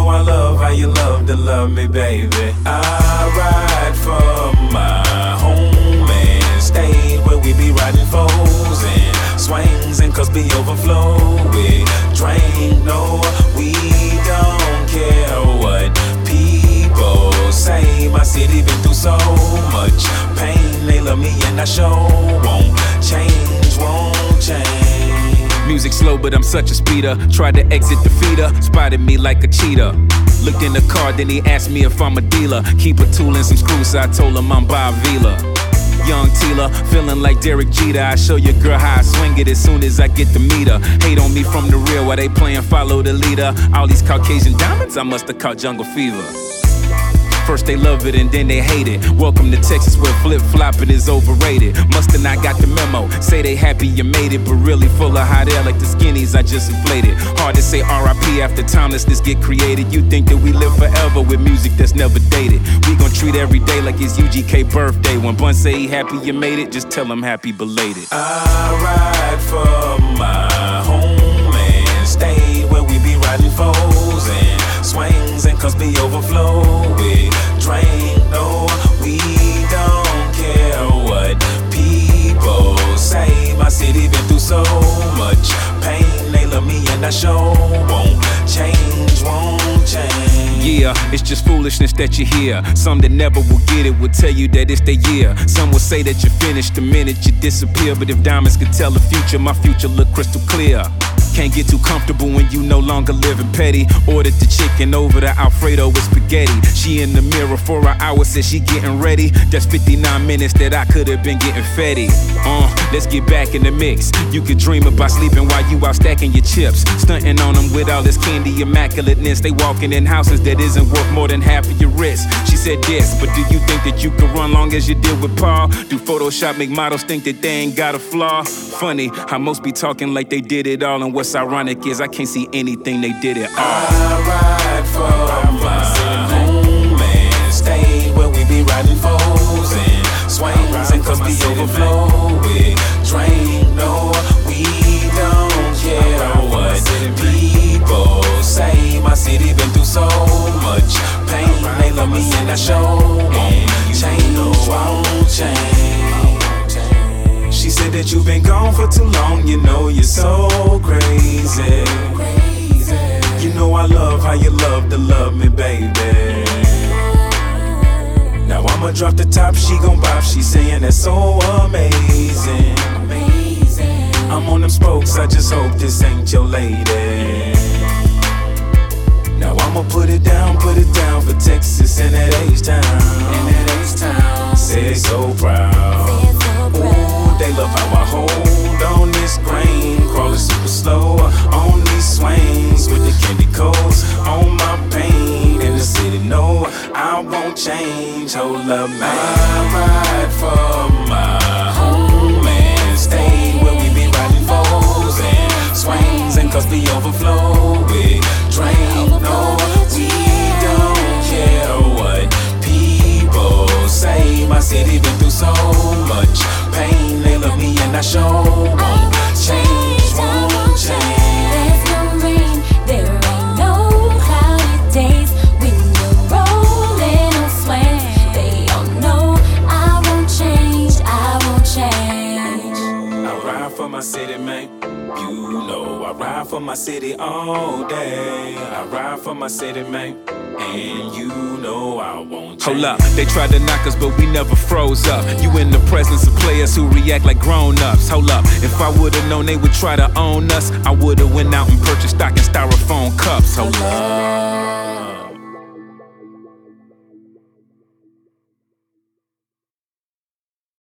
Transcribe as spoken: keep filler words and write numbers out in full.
I love how you love to love me, baby. I ride for my home and stay where we be riding foes and swings and cause we overflow. We drain, no, we don't care what people say. My city been through so much pain. They love me and I show won't change, won't change. Music slow, but I'm such a speeder. Tried to exit the feeder, spotted me like a cheetah. Looked in the car, then he asked me if I'm a dealer. Keep a tool and some screws, so I told him I'm Bob Vila. Young Tila, feeling like Derek Jeter. I show your girl how I swing it as soon as I get the meter. Hate on me from the real while they playing follow the leader. All these Caucasian diamonds, I must have caught jungle fever. First they love it and then they hate it. Welcome to Texas where flip-flopping is overrated. Musta not got the memo. Say they happy you made it, but really full of hot air like the skinnies I just inflated. Hard to say R I P after timelessness get created. You think that we live forever with music that's never dated. We gon' treat every day like it's U G K birthday. When Bun say he happy you made it, just tell him happy belated. I ride for my home and stay where we be riding foes and swings and cause we overflow. We drain, no, we don't care what people say. My city been through so much pain. They love me and I show won't change, won't change. Yeah, it's just foolishness that you hear. Some that never will get it will tell you that it's their year. Some will say that you're finished the minute you disappear. But if diamonds could tell the future, my future look crystal clear. Can't get too comfortable when you no longer living petty. Ordered the chicken over the Alfredo with spaghetti. She in the mirror for an hour, said she getting ready. That's fifty-nine minutes that I could've been getting fetty. Uh, let's get back in the mix. You could dream about sleeping while you out stacking your chips. Stunting on them with all this candy immaculateness. They walking in houses that isn't worth more than half of your wrist. She said yes, but do you think that you can run long as you did with Paul? Do Photoshop make models think that they ain't got a flaw? Funny how most be talking like they did it all, and what's ironic is I can't see anything they did at all. I ride for my home and stay where we be riding foes and swings and cause we overflow. We drain, no, we don't care what people say. My city been through so much pain. They love me and I show won't change, won't change. She said that you've been gone for too long. You know you're so crazy. You know I love how you love to love me, baby. Now I'ma drop the top, she gon' bop. She saying that's so amazing. I'm on them spokes, I just hope this ain't your lady. Now I'ma put it down, put it down for Texas and that H-Town. Say it so proud. Ooh, they love how I hold on this grain. Crawling super slow on these swings with the candy coats on my pain. In the city, no, I won't change. Hold up, man. I ride for my home and stay where we be riding foes and swings and cause we overflow. We drain, no, we don't care what people say. My city been through so much pain. They love me and I show won't change, won't change. There's no rain, there ain't no cloudy days. When you're rolling on swing, they all know I won't change, I won't change. I ride for my city, man. You know I ride for my city all day. I ride for my city, man. And you know I won't change. Hold up, they tried to knock us, but we never froze up. You in the presence of players who react like grown-ups. Hold up, if I would've known they would try to own us, I would've went out and purchased stock and styrofoam cups. Hold up.